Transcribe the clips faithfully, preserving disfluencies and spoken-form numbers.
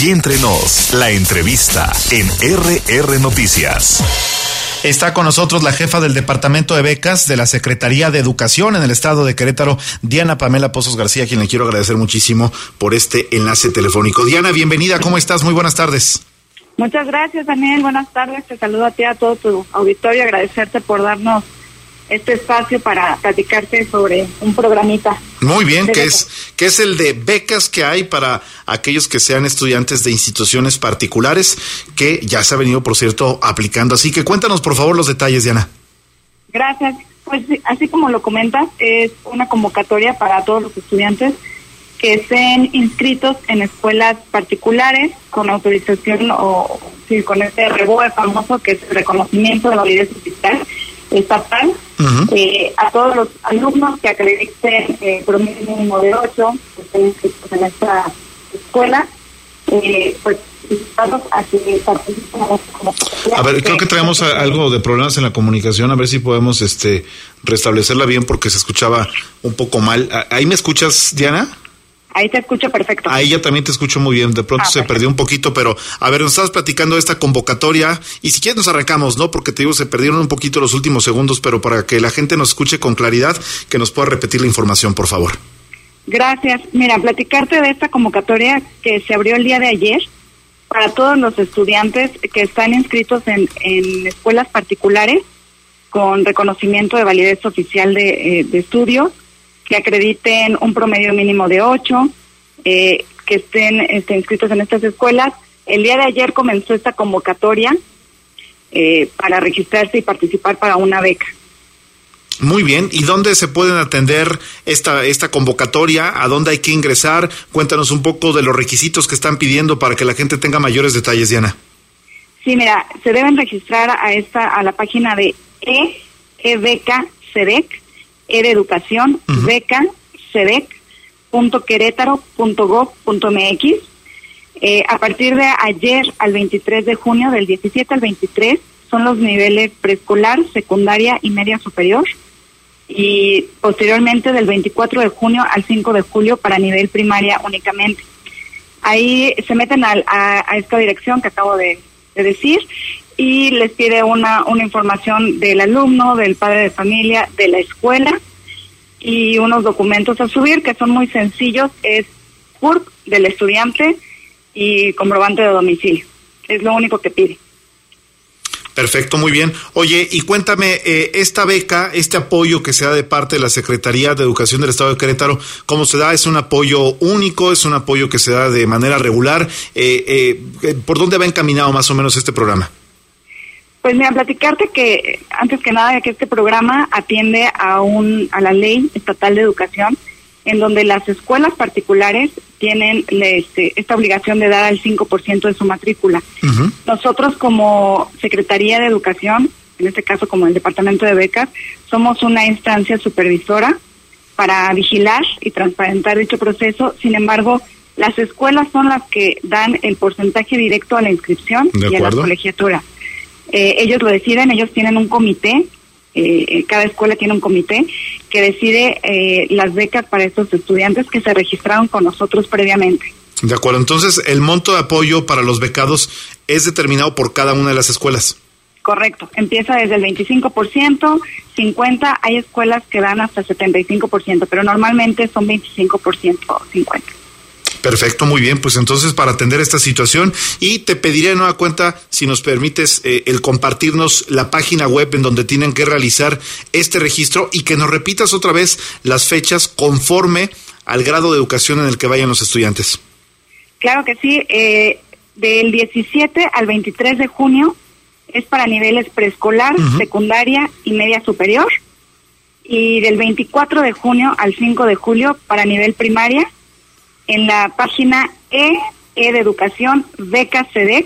Aquí Entre Nos, la entrevista en R R Noticias. Está con nosotros la jefa del Departamento de Becas de la Secretaría de Educación en el estado de Querétaro, Diana Pamela Pozos García, a quien le quiero agradecer muchísimo por este enlace telefónico. Diana, bienvenida, ¿cómo estás? Muy buenas tardes. Muchas gracias, Daniel, buenas tardes, te saludo a ti, a todo tu auditorio, agradecerte por darnos este espacio para platicarte sobre un programita. Muy bien, que es, que es el de becas que hay para aquellos que sean estudiantes de instituciones particulares, que ya se ha venido, por cierto, aplicando. Así que cuéntanos, por favor, los detalles, Diana. Gracias. Pues así como lo comentas, es una convocatoria para todos los estudiantes que estén inscritos en escuelas particulares con autorización o sí, con este REBOE famoso, que es el reconocimiento de la validez fiscal estatal. Uh-huh. eh, a todos los alumnos que acrediten eh, promedio mínimo de ocho, que estén inscritos en esta escuela, eh, pues a que participen. A ver, creo que traemos a, algo de problemas en la comunicación, a ver si podemos este restablecerla bien porque se escuchaba un poco mal. ¿Ahí me escuchas, Diana? Ahí te escucho perfecto. Ahí ya también te escucho muy bien, de pronto ah, se perfecto. perdió un poquito, pero a ver, nos estabas platicando de esta convocatoria y si quieres nos arrancamos, ¿no? Porque te digo, se perdieron un poquito los últimos segundos, pero para que la gente nos escuche con claridad, que nos pueda repetir la información, por favor. Gracias. Mira, platicarte de esta convocatoria que se abrió el día de ayer para todos los estudiantes que están inscritos en, en escuelas particulares con reconocimiento de validez oficial de, eh, de estudios, que acrediten un promedio mínimo de ocho, eh, que estén, estén inscritos en estas escuelas. El día de ayer comenzó esta convocatoria eh, para registrarse y participar para una beca. Muy bien, ¿y dónde se pueden atender esta esta convocatoria? ¿A dónde hay que ingresar? Cuéntanos un poco de los requisitos que están pidiendo para que la gente tenga mayores detalles, Diana. Sí, mira, se deben registrar a esta a la página de e, ebeca sedec, E de Educación, uh-huh. beca sedec punto querétaro punto gob punto mx. Eh, a partir de ayer al veintitrés de junio, del diecisiete al veintitrés, son los niveles preescolar, secundaria y media superior. Y posteriormente del veinticuatro de junio al cinco de julio para nivel primaria únicamente. Ahí se meten a, a, a esta dirección que acabo de, de decir y les pide una, una información del alumno, del padre de familia, de la escuela y unos documentos a subir que son muy sencillos, es C U R P del estudiante y comprobante de domicilio. Es lo único que pide. Perfecto, muy bien. Oye, y cuéntame, eh, esta beca, este apoyo que se da de parte de la Secretaría de Educación del Estado de Querétaro, ¿cómo se da? ¿Es un apoyo único? ¿Es un apoyo que se da de manera regular? Eh, eh, ¿Por dónde va encaminado más o menos este programa? Pues mira, platicarte que antes que nada que este programa atiende a un a la Ley Estatal de Educación, en donde las escuelas particulares tienen este, esta obligación de dar al cinco por ciento de su matrícula. Uh-huh. Nosotros como Secretaría de Educación, en este caso como el Departamento de Becas, somos una instancia supervisora para vigilar y transparentar dicho proceso. Sin embargo, las escuelas son las que dan el porcentaje directo a la inscripción y a la colegiatura. Eh, ellos lo deciden, ellos tienen un comité, eh, cada escuela tiene un comité que decide eh, las becas para estos estudiantes que se registraron con nosotros previamente. De acuerdo, entonces el monto de apoyo para los becados es determinado por cada una de las escuelas. Correcto, empieza desde el veinticinco por ciento, cincuenta por ciento, hay escuelas que dan hasta setenta y cinco por ciento, pero normalmente son veinticinco por ciento o cincuenta por ciento. Perfecto, muy bien, pues entonces para atender esta situación y te pediré de nueva cuenta, si nos permites, eh, el compartirnos la página web en donde tienen que realizar este registro y que nos repitas otra vez las fechas conforme al grado de educación en el que vayan los estudiantes. Claro que sí, eh, del diecisiete al veintitrés de junio es para niveles preescolar, uh-huh. secundaria y media superior, y del veinticuatro de junio al cinco de julio para nivel primaria, en la página E, E de Educación, beca sedec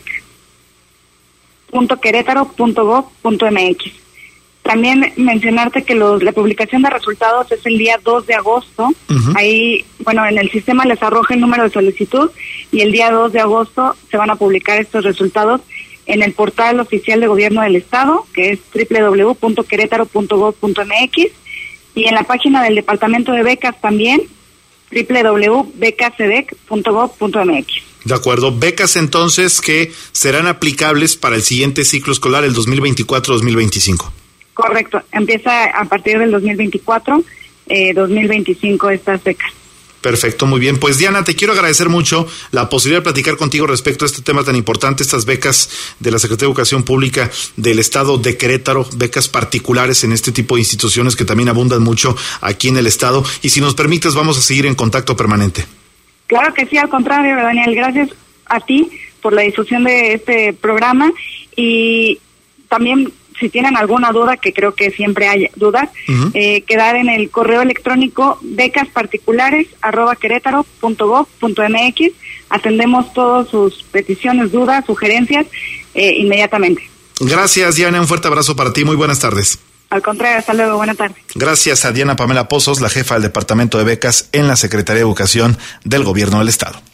punto querétaro punto gob punto mx. También mencionarte que los, la publicación de resultados es el día dos de agosto. Uh-huh. Ahí, bueno, en el sistema les arroja el número de solicitud y el día dos de agosto se van a publicar estos resultados en el portal oficial de Gobierno del Estado, que es doble u doble u doble u punto querétaro punto gob punto mx, y en la página del Departamento de Becas también, doble u doble u doble u punto beca sedec punto gob punto mx. De acuerdo. Becas entonces que serán aplicables para el siguiente ciclo escolar, el dos mil veinticuatro dos mil veinticinco. Correcto. Empieza a partir del dos mil veinticuatro, eh, dos mil veinticinco estas becas. Perfecto, muy bien. Pues Diana, te quiero agradecer mucho la posibilidad de platicar contigo respecto a este tema tan importante, estas becas de la Secretaría de Educación Pública del Estado de Querétaro, becas particulares en este tipo de instituciones que también abundan mucho aquí en el Estado. Y si nos permites, vamos a seguir en contacto permanente. Claro que sí, al contrario, Daniel, gracias a ti por la difusión de este programa y también si tienen alguna duda, que creo que siempre hay dudas, uh-huh. eh, quedar en el correo electrónico becasparticulares arroba querétaro punto gob punto mx. Atendemos todas sus peticiones, dudas, sugerencias eh, inmediatamente. Gracias, Diana, un fuerte abrazo para ti, muy buenas tardes. Al contrario, hasta luego, buenas tardes. Gracias a Diana Pamela Pozos, la jefa del Departamento de Becas en la Secretaría de Educación del Gobierno del Estado.